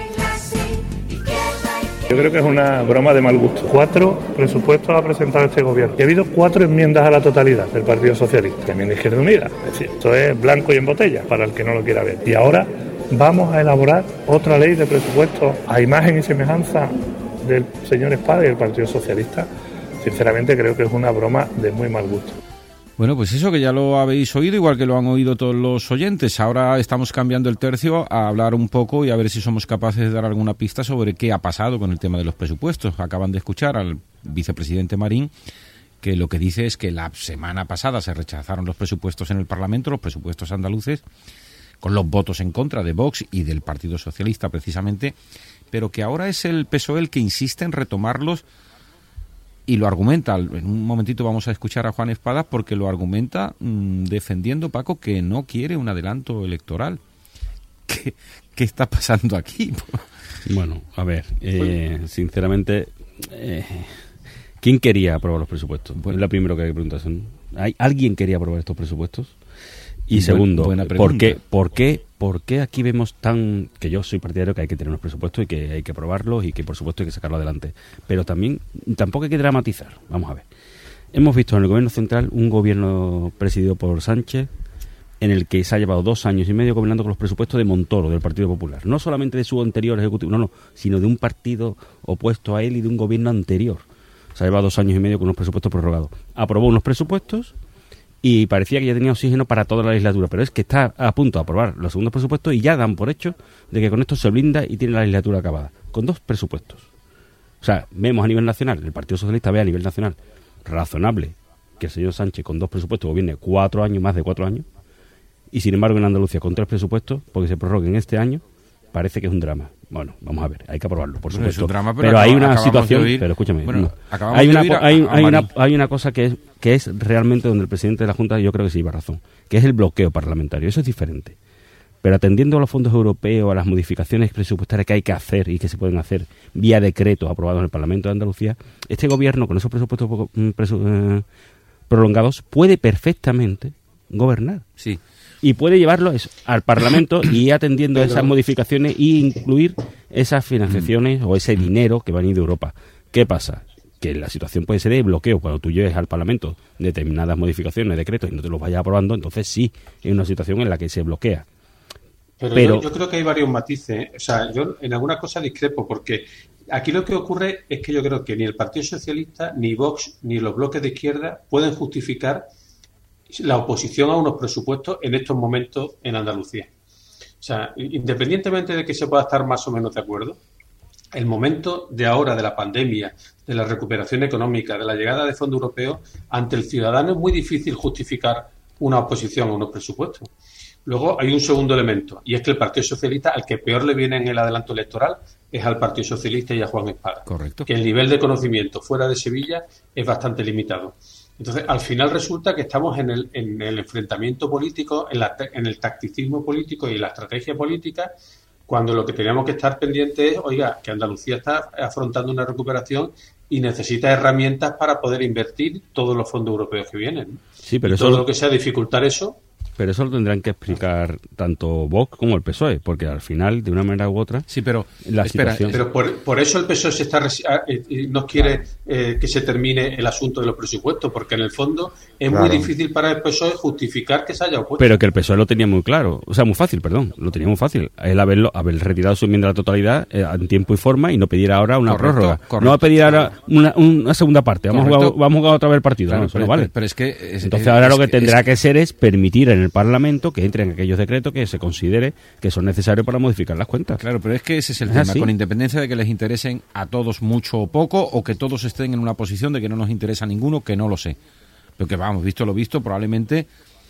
Yo creo que es una broma de mal gusto. 4 presupuestos ha presentado este gobierno. Y ha habido 4 enmiendas a la totalidad del Partido Socialista, también de Izquierda Unida. Es decir, esto es blanco y en botella, para el que no lo quiera ver. Y ahora vamos a elaborar otra ley de presupuestos a imagen y semejanza del señor Espada y del Partido Socialista. Sinceramente creo que es una broma de muy mal gusto. Bueno, pues eso que ya lo habéis oído, igual que lo han oído todos los oyentes. Ahora estamos cambiando el tercio a hablar un poco y a ver si somos capaces de dar alguna pista sobre qué ha pasado con el tema de los presupuestos. Acaban de escuchar al vicepresidente Marín, que lo que dice es que la semana pasada se rechazaron los presupuestos en el Parlamento, los presupuestos andaluces, con los votos en contra de Vox y del Partido Socialista precisamente, pero que ahora es el PSOE el que insiste en retomarlos. Y lo argumenta, en un momentito vamos a escuchar a Juan Espadas, porque lo argumenta defendiendo, Paco, que no quiere un adelanto electoral. ¿Qué está pasando aquí? Bueno, a ver, sinceramente, ¿quién quería aprobar los presupuestos? Pues es lo primero que hay que preguntarse. ¿Alguien quería aprobar estos presupuestos? Y segundo, ¿por qué ¿por qué aquí vemos que yo soy partidario que hay que tener unos presupuestos y que hay que aprobarlos y que por supuesto hay que sacarlo adelante? Pero tampoco hay que dramatizar. Vamos a ver. Hemos visto en el gobierno central un gobierno presidido por Sánchez en el que se ha llevado 2 años y medio gobernando con los presupuestos de Montoro, del Partido Popular. No solamente de su anterior ejecutivo, no, sino de un partido opuesto a él y de un gobierno anterior. Se ha llevado 2 años y medio con unos presupuestos prorrogados. Aprobó unos presupuestos y parecía que ya tenía oxígeno para toda la legislatura, pero es que está a punto de aprobar los segundos presupuestos y ya dan por hecho de que con esto se blinda y tiene la legislatura acabada, con 2 presupuestos. O sea, vemos a nivel nacional, el Partido Socialista ve a nivel nacional razonable que el señor Sánchez con 2 presupuestos gobierne 4 años, más de 4 años, y sin embargo en Andalucía con 3 presupuestos, porque se prorroguen este año, parece que es un drama. Bueno, vamos a ver, hay que aprobarlo, por supuesto. Es un drama, pero hay una situación, pero escúchame, hay una cosa que es realmente donde el presidente de la Junta, yo creo que sí lleva razón, que es el bloqueo parlamentario. Eso es diferente. Pero atendiendo a los fondos europeos, a las modificaciones presupuestarias que hay que hacer y que se pueden hacer vía decreto aprobados en el Parlamento de Andalucía, este gobierno con esos presupuestos prolongados puede perfectamente gobernar. Sí. Y puede llevarlo al Parlamento y ir atendiendo a esas modificaciones y incluir esas financiaciones o ese dinero que va a venir de Europa. ¿Qué pasa? Que la situación puede ser de bloqueo. Cuando tú lleves al Parlamento determinadas modificaciones, decretos, y no te los vayas aprobando, entonces sí, es una situación en la que se bloquea. Pero yo creo que hay varios matices. O sea, yo en alguna cosa discrepo, porque aquí lo que ocurre es que yo creo que ni el Partido Socialista, ni Vox, ni los bloques de izquierda pueden justificar la oposición a unos presupuestos en estos momentos en Andalucía. O sea, independientemente de que se pueda estar más o menos de acuerdo, el momento de ahora de la pandemia, de la recuperación económica, de la llegada de fondos europeos, ante el ciudadano es muy difícil justificar una oposición a unos presupuestos. Luego hay un segundo elemento, y es que el Partido Socialista, al que peor le viene en el adelanto electoral, es al Partido Socialista y a Juan Espada. Correcto. Que el nivel de conocimiento fuera de Sevilla es bastante limitado. Entonces, al final resulta que estamos en el enfrentamiento político, en el tacticismo político y la estrategia política, cuando lo que teníamos que estar pendientes es, oiga, que Andalucía está afrontando una recuperación y necesita herramientas para poder invertir todos los fondos europeos que vienen. Sí, pero todo lo que sea dificultar eso. Pero eso lo tendrán que explicar tanto Vox como el PSOE, porque al final, de una manera u otra, sí, pero la situación... Pero por eso el PSOE no quiere que se termine el asunto de los presupuestos, porque en el fondo es muy difícil para el PSOE justificar que se haya opuesto. Pero que el PSOE lo tenía muy claro, o sea, muy fácil, lo tenía muy fácil. Él haber retirado su enmienda a la totalidad en tiempo y forma y no pedir ahora una prórroga. No va a pedir ahora una segunda parte, vamos a jugar otra vez el partido. Claro, no, pero vale. Pero es que... Entonces ahora lo que tendrá que ser es permitir en el Parlamento que entren aquellos decretos que se considere que son necesarios para modificar las cuentas. Claro, pero es que ese es el tema, con independencia de que les interesen a todos mucho o poco, o que todos estén en una posición de que no nos interesa a ninguno, que no lo sé. Pero que vamos, visto lo visto, probablemente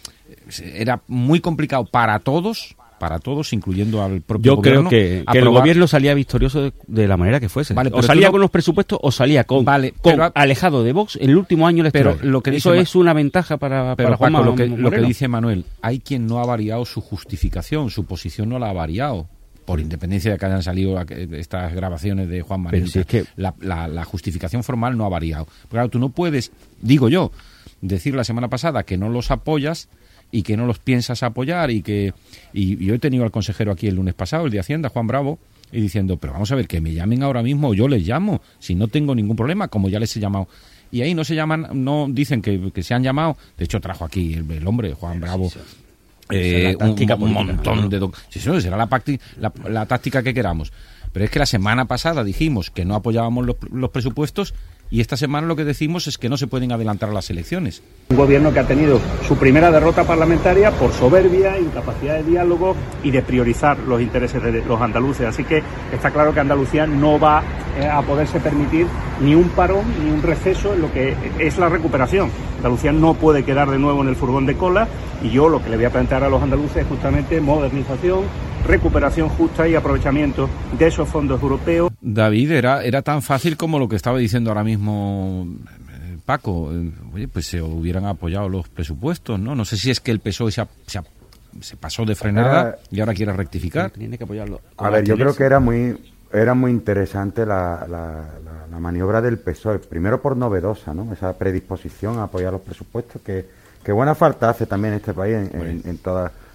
era muy complicado para todos, incluyendo al propio gobierno. Yo creo que el gobierno salía victorioso de la manera que fuese. Vale, o salía con los presupuestos o salía con alejado de Vox en el último año electoral. Pero lo que eso es una ventaja para Juanma, lo que dice Manuel, hay quien no ha variado su justificación, su posición no la ha variado. Por independencia de que hayan salido estas grabaciones de Juan Manuel, si es que... la justificación formal no ha variado. Pero claro, tú no puedes, digo yo, decir la semana pasada que no los apoyas y que no los piensas apoyar y yo he tenido al consejero aquí el lunes pasado, el de Hacienda, Juan Bravo, y diciendo, pero vamos a ver, que me llamen ahora mismo o yo les llamo, si no tengo ningún problema, como ya les he llamado. Y ahí no se llaman, no dicen que se han llamado, de hecho trajo aquí el hombre, Juan Bravo, un montón de... Sí, será la táctica que queramos. Pero es que la semana pasada dijimos que no apoyábamos los presupuestos y esta semana lo que decimos es que no se pueden adelantar las elecciones. Un gobierno que ha tenido su primera derrota parlamentaria por soberbia, incapacidad de diálogo y de priorizar los intereses de los andaluces. Así que está claro que Andalucía no va a poderse permitir ni un parón ni un receso en lo que es la recuperación. Andalucía no puede quedar de nuevo en el furgón de cola y yo lo que le voy a plantear a los andaluces es justamente modernización, recuperación justa y aprovechamiento de esos fondos europeos. David, era tan fácil como lo que estaba diciendo ahora mismo Paco. Oye, pues se hubieran apoyado los presupuestos, ¿no? No sé si es que el PSOE se pasó de frenada y ahora quiere rectificar. Tiene que apoyarlo. A ver, yo creo que era muy interesante la maniobra del PSOE, primero por novedosa, ¿no? Esa predisposición a apoyar los presupuestos que buena falta hace también este país en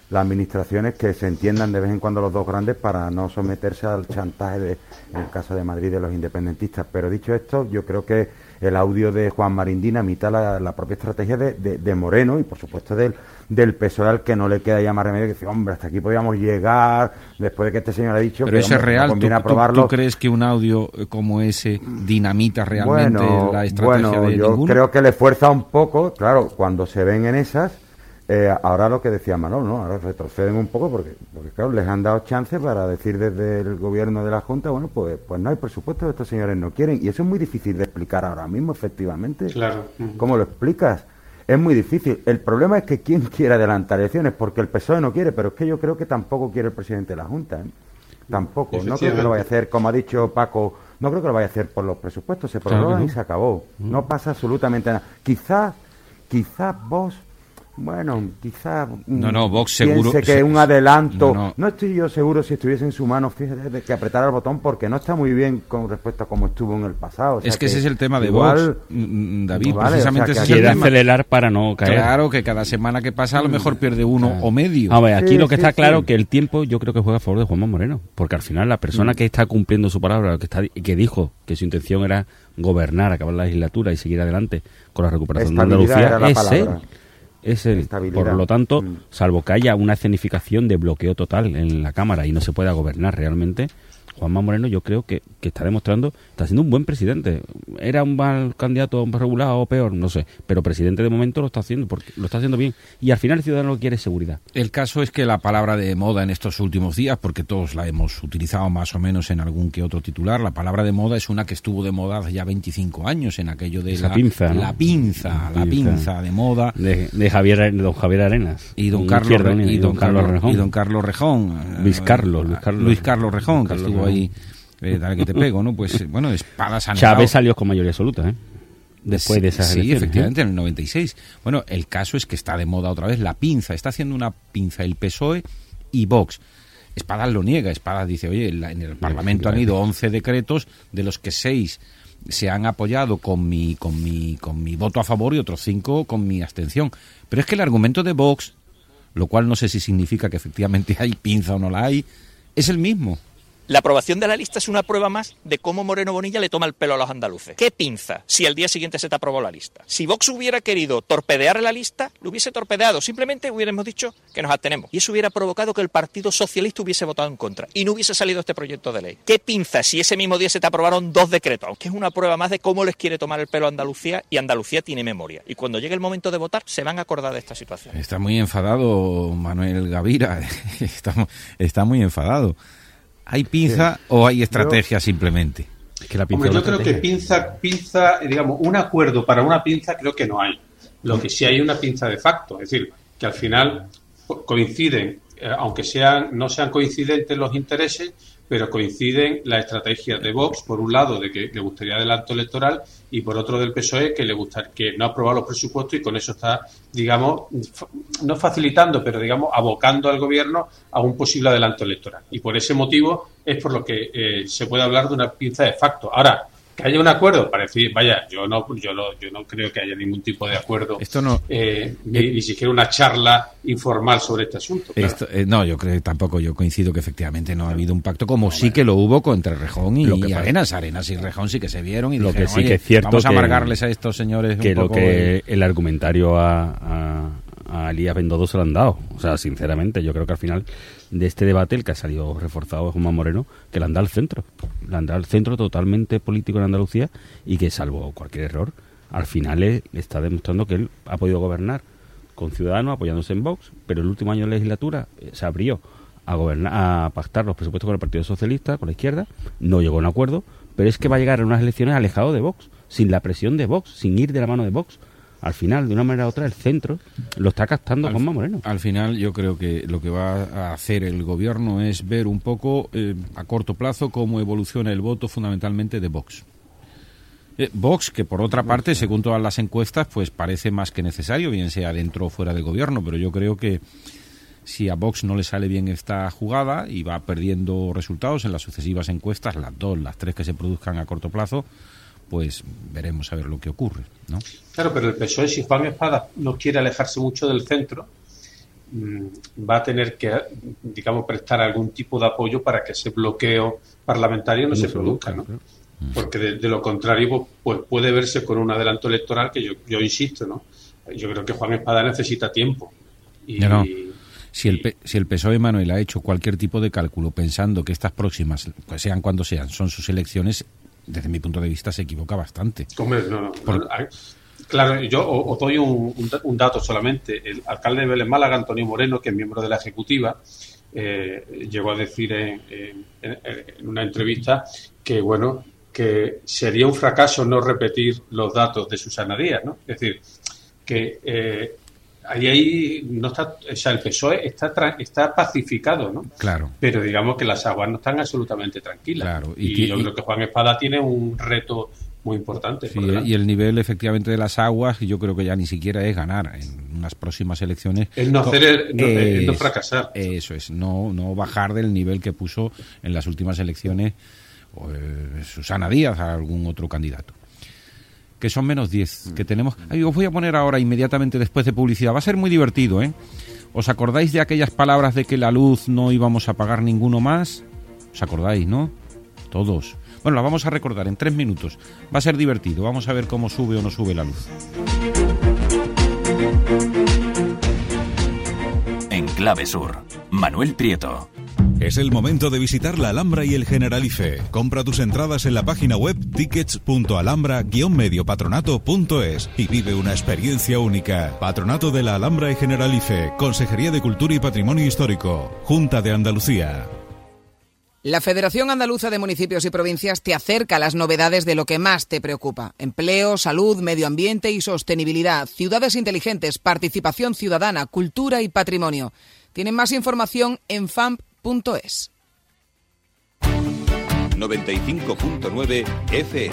las administraciones que se entiendan de vez en cuando los dos grandes para no someterse al chantaje, en el caso de Madrid, de los independentistas. Pero dicho esto, yo creo que el audio de Juan Marín dinamita la propia estrategia de Moreno y, por supuesto, del PSOE, al que no le queda ya más remedio que decir, hombre, hasta aquí podíamos llegar, después de que este señor ha dicho pero que ese es real. ¿Tú crees que un audio como ese dinamita realmente la estrategia de yo ninguno? Creo que le fuerza un poco, claro, cuando se ven en esas. Ahora lo que decía Manol, ¿no? Ahora retroceden un poco porque claro, les han dado chance para decir desde el gobierno de la Junta, bueno, pues no hay presupuesto, estos señores no quieren, y eso es muy difícil de explicar ahora mismo, efectivamente. Claro. ¿Cómo lo explicas? Es muy difícil. El problema es que quién quiere adelantar elecciones, porque el PSOE no quiere, pero es que yo creo que tampoco quiere el presidente de la Junta, ¿eh? Tampoco. No creo que lo vaya a hacer, como ha dicho Paco, no creo que lo vaya a hacer por los presupuestos, se prorrogan y se acabó. No pasa absolutamente nada. Quizás vos... Bueno, quizá Vox seguro que un adelanto. No estoy yo seguro si estuviese en su mano, fíjate, de que apretara el botón, porque no está muy bien con respecto a cómo estuvo en el pasado. O sea, es que ese es el tema de Vox, David, precisamente ese es el quiere tema. acelerar para no caer. Claro, que cada semana que pasa a lo mejor pierde uno o medio. A ver, aquí lo que está claro que el tiempo yo creo que juega a favor de Juanma Moreno, porque al final la persona que está cumpliendo su palabra, que dijo que su intención era gobernar, acabar la legislatura y seguir adelante con la recuperación de Andalucía, es él. Por lo tanto, salvo que haya una escenificación de bloqueo total en la Cámara y no se pueda gobernar realmente, Juanma Moreno yo creo que está demostrando, está siendo un buen presidente. ¿Era un mal candidato, un regulado o peor? No sé, pero presidente de momento lo está haciendo, porque lo está haciendo bien. Y al final el ciudadano lo quiere seguridad. El caso es que la palabra de moda en estos últimos días, porque todos la hemos utilizado más o menos en algún que otro titular, la palabra de moda es una que estuvo de moda hace ya 25 años, en aquello de la pinza, ¿no? La pinza de moda. De don Javier Arenas. Y don Carlos Rejón. Luis Carlos Rejón, que estuvo ahí, dale que te pego, ¿no? Pues, bueno, espadas han Chávez salió con mayoría absoluta, ¿eh? Después de esas elecciones. Sí, efectivamente, en el 96. Bueno, el caso es que está de moda otra vez la pinza. Está haciendo una pinza el PSOE y Vox. Espadas lo niega. Espadas dice, oye, en el Parlamento han ido 11 decretos, de los que 6 se han apoyado con mi voto a favor y otros 5 con mi abstención. Pero es que el argumento de Vox, lo cual no sé si significa que efectivamente hay pinza o no la hay, es el mismo. La aprobación de la lista es una prueba más de cómo Moreno Bonilla le toma el pelo a los andaluces. ¿Qué pinza si al día siguiente se te aprobó la lista? Si Vox hubiera querido torpedear la lista, lo hubiese torpedeado. Simplemente hubiéramos dicho que nos abstenemos. Y eso hubiera provocado que el Partido Socialista hubiese votado en contra. Y no hubiese salido este proyecto de ley. ¿Qué pinza si ese mismo día se te aprobaron 2 decretos? Aunque es una prueba más de cómo les quiere tomar el pelo a Andalucía, y Andalucía tiene memoria. Y cuando llegue el momento de votar, se van a acordar de esta situación. Está muy enfadado Manuel Gavira. Está muy enfadado. ¿Hay pinza o hay estrategia simplemente? Es que la pinza yo creo que pinza, digamos, un acuerdo para una pinza creo que no hay. Lo que sí hay una pinza de facto, es decir, que al final coinciden, aunque no sean coincidentes los intereses, pero coinciden las estrategias de Vox, por un lado, de que le gustaría adelanto electoral, y por otro del PSOE, que no ha aprobado los presupuestos y con eso está, digamos, no facilitando, pero digamos, abocando al gobierno a un posible adelanto electoral. Y por ese motivo es por lo que se puede hablar de una pinza de facto. Ahora, que haya un acuerdo, parece, vaya, yo no creo que haya ningún tipo de acuerdo. Esto no, ni siquiera una charla informal sobre este asunto. Claro. No, yo creo tampoco, yo coincido que efectivamente no ha habido un pacto, como sí que lo hubo entre Rejón y Arenas. Arenas y Rejón sí que se vieron y lo dijeron, que sí que es cierto, vamos a amargarles a estos señores que un poco. Lo que el argumentario a Elías Bendodo se lo han dado. O sea, sinceramente, yo creo que al final de este debate el que ha salido reforzado es Juanma Moreno, que le anda al centro. Le anda al centro totalmente político en Andalucía, y que, salvo cualquier error, al final está demostrando que él ha podido gobernar con Ciudadanos, apoyándose en Vox, pero el último año de legislatura se abrió a pactar los presupuestos con el Partido Socialista, con la izquierda, no llegó a un acuerdo, pero es que va a llegar a unas elecciones alejado de Vox, sin la presión de Vox, sin ir de la mano de Vox. Al final, de una manera u otra, el centro lo está captando Juanma Moreno. Al final, yo creo que lo que va a hacer el gobierno es ver un poco, a corto plazo, cómo evoluciona el voto fundamentalmente de Vox. Vox, que por otra parte, según todas las encuestas, pues parece más que necesario, bien sea dentro o fuera del gobierno, pero yo creo que si a Vox no le sale bien esta jugada y va perdiendo resultados en las sucesivas encuestas, las 2, las 3 que se produzcan a corto plazo, pues veremos a ver lo que ocurre, ¿no? Claro, pero el PSOE, si Juan Espada no quiere alejarse mucho del centro, va a tener que, digamos, prestar algún tipo de apoyo para que ese bloqueo parlamentario no se produzca, ¿no? Porque de lo contrario, pues puede verse con un adelanto electoral que yo insisto, ¿no? Yo creo que Juan Espada necesita tiempo. Si el PSOE, Manuel, ha hecho cualquier tipo de cálculo pensando que estas próximas, pues sean cuando sean, son sus elecciones, desde mi punto de vista se equivoca bastante. Hombre, claro, yo os doy un dato solamente. El alcalde de Vélez Málaga, Antonio Moreno, que es miembro de la Ejecutiva, llegó a decir en una entrevista que, bueno, que sería un fracaso no repetir los datos de Susana Díaz, ¿no? Es decir, que ahí no está, o sea, el PSOE está pacificado, ¿no? Claro. Pero digamos que las aguas no están absolutamente tranquilas. Claro. Y yo creo que Juan Espada tiene un reto muy importante. Sí, y el nivel efectivamente de las aguas, yo creo que ya ni siquiera es ganar en unas próximas elecciones. Es no no fracasar. Eso es, no bajar del nivel que puso en las últimas elecciones Susana Díaz a algún otro candidato. Que son menos 10 que tenemos. Os voy a poner ahora inmediatamente después de publicidad. Va a ser muy divertido, ¿eh? ¿Os acordáis de aquellas palabras de que la luz no íbamos a pagar ninguno más? ¿Os acordáis, no? Todos. Bueno, la vamos a recordar en 3 minutos. Va a ser divertido. Vamos a ver cómo sube o no sube la luz. En Clave Sur, Manuel Prieto. Es el momento de visitar la Alhambra y el Generalife. Compra tus entradas en la página web tickets.alhambra-mediopatronato.es y vive una experiencia única. Patronato de la Alhambra y Generalife, Consejería de Cultura y Patrimonio Histórico, Junta de Andalucía. La Federación Andaluza de Municipios y Provincias te acerca a las novedades de lo que más te preocupa. Empleo, salud, medio ambiente y sostenibilidad, ciudades inteligentes, participación ciudadana, cultura y patrimonio. Tienen más información en famp.es. 95.9 FM.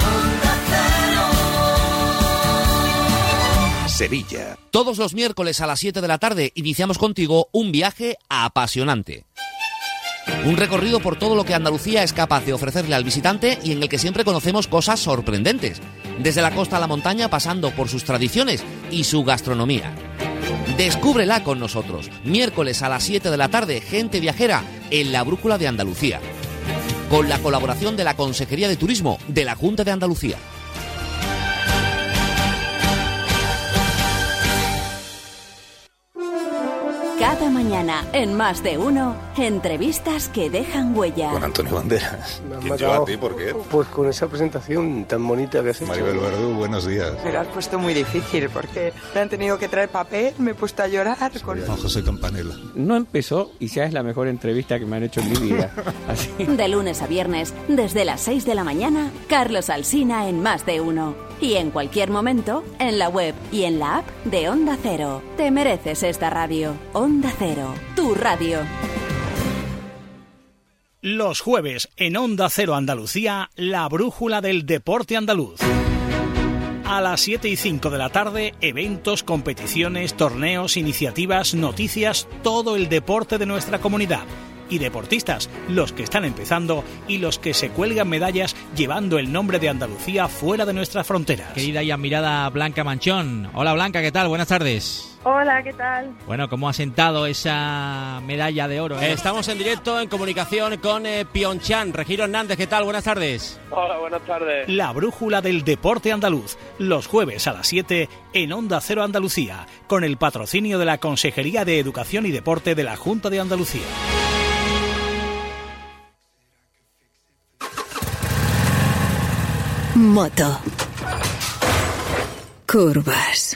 Sevilla. Todos los miércoles a las 7 de la tarde iniciamos contigo un viaje apasionante. Un recorrido por todo lo que Andalucía es capaz de ofrecerle al visitante y en el que siempre conocemos cosas sorprendentes, desde la costa a la montaña pasando por sus tradiciones y su gastronomía. Descúbrela con nosotros, miércoles a las 7 de la tarde, Gente Viajera en la Brújula de Andalucía, con la colaboración de la Consejería de Turismo de la Junta de Andalucía. Cada mañana, en Más de Uno, entrevistas que dejan huella. Con Antonio Banderas. ¿Quién lleva a ti? ¿Por qué? Pues con esa presentación tan bonita que has hecho. Maribel Verdú, buenos días. Me lo has puesto muy difícil porque me han tenido que traer papel, me he puesto a llorar. Con José Campanella. No empezó y ya es la mejor entrevista que me han hecho en mi vida. Así. De lunes a viernes, desde las 6 de la mañana, Carlos Alsina en Más de Uno. Y en cualquier momento, en la web y en la app de Onda Cero. Te mereces esta radio. Onda Cero, tu radio. Los jueves en Onda Cero Andalucía, la brújula del deporte andaluz. A las 7:05 de la tarde, eventos, competiciones, torneos, iniciativas, noticias, todo el deporte de nuestra comunidad. Y deportistas, los que están empezando y los que se cuelgan medallas llevando el nombre de Andalucía fuera de nuestras fronteras. Querida y admirada Blanca Manchón. Hola Blanca, ¿qué tal? Buenas tardes. Hola, ¿qué tal? Bueno, ¿cómo ha sentado esa medalla de oro? Estamos en directo, en comunicación con Pyeongchang. Regino Hernández, ¿qué tal? Buenas tardes. Hola, buenas tardes. La brújula del deporte andaluz, los jueves a las 7 en Onda Cero Andalucía, con el patrocinio de la Consejería de Educación y Deporte de la Junta de Andalucía. Moto. Curvas.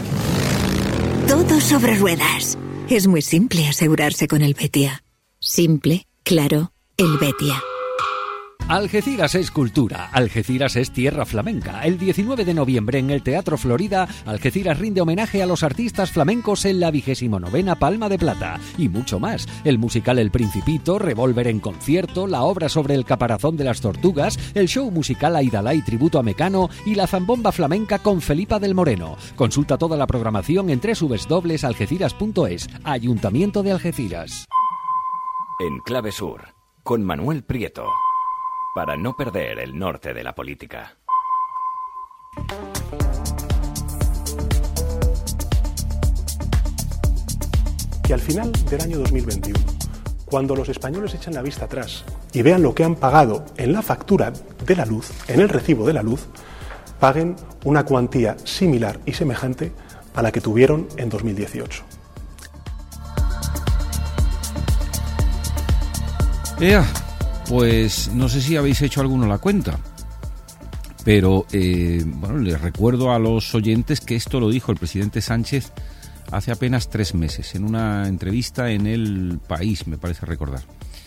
Todo sobre ruedas. Es muy simple asegurarse con el Betia. Simple, claro, el Betia. Algeciras es cultura, Algeciras es tierra flamenca. El 19 de noviembre en el Teatro Florida, Algeciras rinde homenaje a los artistas flamencos en la 29ª Palma de Plata. Y mucho más, el musical El Principito, Revólver en concierto, la obra sobre el caparazón de las tortugas, el show musical Aidalay tributo a Mecano y la zambomba flamenca con Felipa del Moreno. Consulta toda la programación en www.algeciras.es. Ayuntamiento de Algeciras. En Clave Sur, con Manuel Prieto. Para no perder el norte de la política. que al final del año 2021, cuando los españoles echen la vista atrás y vean lo que han pagado en la factura de la luz, en el recibo de la luz, paguen una cuantía similar y semejante a la que tuvieron en 2018. Pues no sé si habéis hecho alguno la cuenta, pero bueno, les recuerdo a los oyentes que esto lo dijo el presidente Sánchez hace apenas 3 meses, en una entrevista en El País, me parece recordar.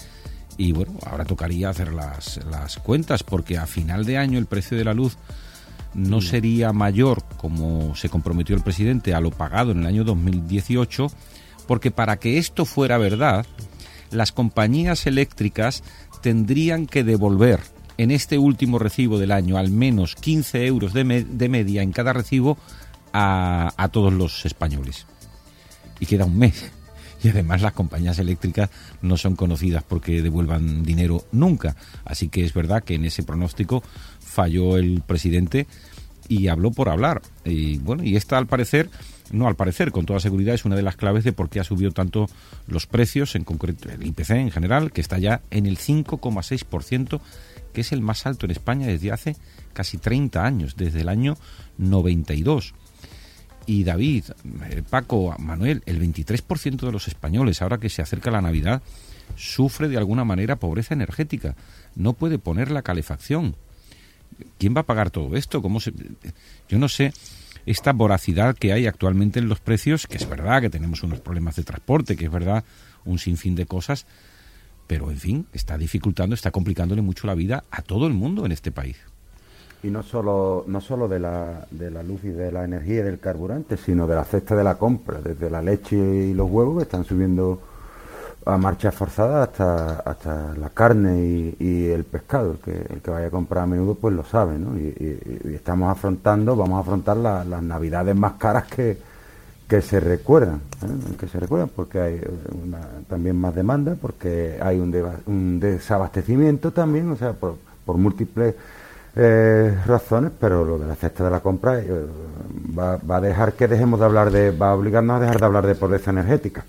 Y bueno, ahora tocaría hacer las cuentas, porque a final de año el precio de la luz no sería mayor, como se comprometió el presidente, a lo pagado en el año 2018, porque para que esto fuera verdad, las compañías eléctricas tendrían que devolver en este último recibo del año al menos 15 euros de media en cada recibo a todos los españoles. Y queda un mes. Y además las compañías eléctricas no son conocidas porque devuelvan dinero nunca. Así que es verdad que en ese pronóstico falló el presidente y habló por hablar. Y bueno, y esta al parecer, con toda seguridad es una de las claves de por qué ha subido tanto los precios, en concreto el IPC en general, que está ya en el 5,6%, que es el más alto en España desde hace casi 30 años, desde el año 92. Y David, Paco, Manuel, el 23% de los españoles, ahora que se acerca la Navidad, sufre de alguna manera pobreza energética. No puede poner la calefacción. ¿Quién va a pagar todo esto? Yo no sé, esta voracidad que hay actualmente en los precios, que es verdad que tenemos unos problemas de transporte, que es verdad un sinfín de cosas, pero en fin, está complicándole mucho la vida a todo el mundo en este país. Y no solo de la luz y de la energía y del carburante, sino de la cesta de la compra, desde la leche y los huevos, que están subiendo a marcha forzada, hasta la carne y el pescado. El que vaya a comprar a menudo pues lo sabe, ¿no? Y vamos a afrontar las navidades más caras que se recuerdan, porque hay también más demanda, porque hay un desabastecimiento también, o sea, por múltiples razones, pero lo de la cesta de la compra va a dejar que dejemos de hablar va a obligarnos a dejar de hablar de pobreza energética.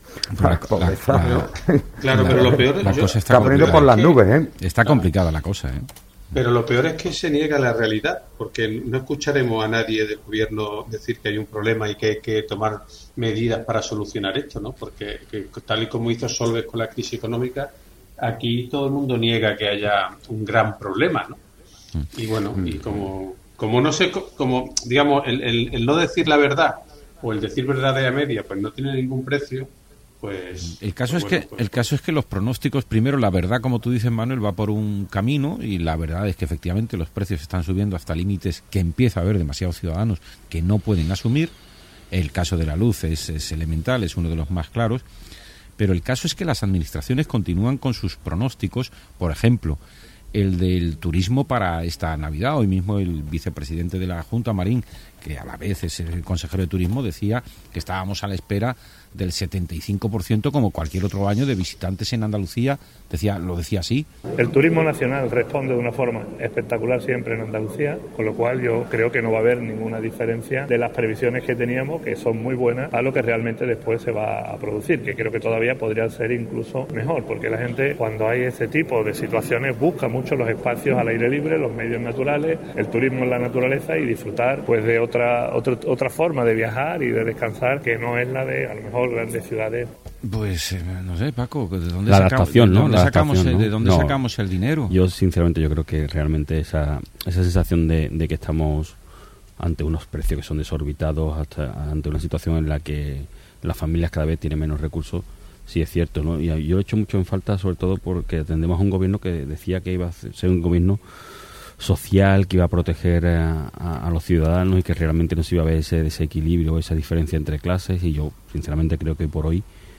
Claro, pero lo peor la cosa está poniendo por las nubes, Está complicada la cosa, Pero lo peor es que se niega la realidad, porque no escucharemos a nadie del gobierno decir que hay un problema y que hay que tomar medidas para solucionar esto, ¿no? Porque tal y como hizo Solves con la crisis económica, aquí todo el mundo niega que haya un gran problema, ¿no? Y bueno, y como no sé, como digamos, el no decir la verdad o el decir verdad a media, pues no tiene ningún precio, pues... El caso es que los pronósticos, primero, la verdad, como tú dices, Manuel, va por un camino, y la verdad es que efectivamente los precios están subiendo hasta límites que empieza a haber demasiados ciudadanos que no pueden asumir. El caso de la luz es elemental, es uno de los más claros, pero el caso es que las administraciones continúan con sus pronósticos. Por ejemplo, el del turismo para esta Navidad. Hoy mismo el vicepresidente de la Junta, Marín, que a la vez es el consejero de turismo, decía que estábamos a la espera del 75%, como cualquier otro año, de visitantes en Andalucía. Lo decía así. El turismo nacional responde de una forma espectacular siempre en Andalucía, con lo cual yo creo que no va a haber ninguna diferencia de las previsiones que teníamos, que son muy buenas, a lo que realmente después se va a producir, que creo que todavía podría ser incluso mejor, porque la gente, cuando hay ese tipo de situaciones, busca mucho los espacios al aire libre, los medios naturales, el turismo en la naturaleza, y disfrutar pues de otra forma de viajar y de descansar, que no es la de a lo mejor grandes ciudades. Pues no sé, Paco, ¿de dónde la adaptación, ¿no? ¿De dónde sacamos el dinero? Yo sinceramente creo que realmente esa sensación de que estamos ante unos precios que son desorbitados, ante una situación en la que las familias cada vez tienen menos recursos, sí es cierto, ¿no? Y yo he hecho mucho en falta, sobre todo porque atendemos a un gobierno que decía que iba a ser un gobierno social, que iba a proteger a los ciudadanos, y que realmente no se iba a ver ese desequilibrio, esa diferencia entre clases. Y yo sinceramente creo que por hoy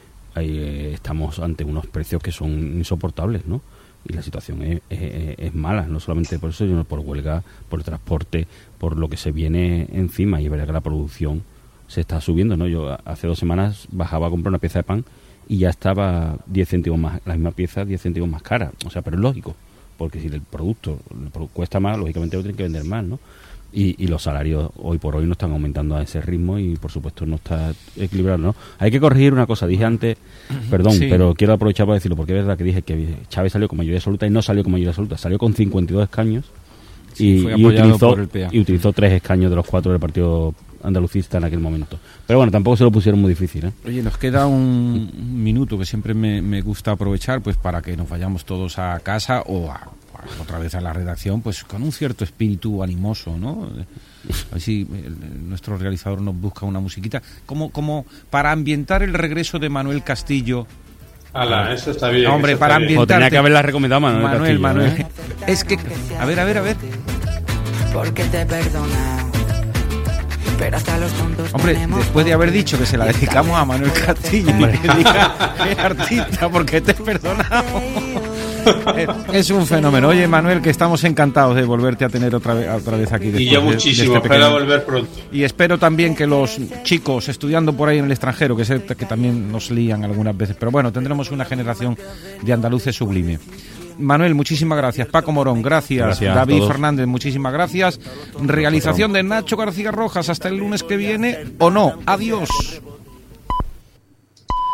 estamos ante unos precios que son insoportables, ¿no? Y la situación es mala, no solamente por eso, sino por huelga, por transporte, por lo que se viene encima. Y es verdad que la producción se está subiendo, ¿no? Yo hace 2 semanas bajaba a comprar una pieza de pan y ya estaba 10 céntimos más, la misma pieza 10 céntimos más cara. O sea, pero es lógico, porque si el producto cuesta más, lógicamente lo tienen que vender más, ¿no? y los salarios hoy por hoy no están aumentando a ese ritmo y por supuesto no está equilibrado, ¿no? Hay que corregir una cosa, dije antes, perdón, sí, pero quiero aprovechar para decirlo, porque es verdad que dije que Chávez salió con mayoría absoluta y no salió con mayoría absoluta, salió con 52 escaños y utilizó 3 escaños de los 4 del partido andalucista en aquel momento. Pero bueno, tampoco se lo pusieron muy difícil, ¿eh? Oye, nos queda un minuto que siempre me gusta aprovechar pues para que nos vayamos todos a casa o otra vez a la redacción, pues con un cierto espíritu animoso, ¿no? A ver si nuestro realizador nos busca una musiquita como para ambientar el regreso de Manuel Castillo. Eso está bien. Hombre, para ambientar. Tenía que haberla recomendado Manuel Castillo. Es que, a ver. Porque te perdona. Pero hasta los tontos. Hombre, después de haber dicho que se la dedicamos a Manuel Castillo y que diga el artista, porque te he perdonado. Es un fenómeno. Oye, Manuel, que estamos encantados de volverte a tener otra vez aquí. Y yo muchísimo, espero volver pronto. Y espero también que los chicos estudiando por ahí en el extranjero, que también nos lían algunas veces, pero bueno, tendremos una generación de andaluces sublime. Manuel, muchísimas gracias. Paco Morón, gracias. David Fernández, muchísimas gracias. Realización de Nacho García Rojas. Hasta el lunes que viene, o no. Adiós.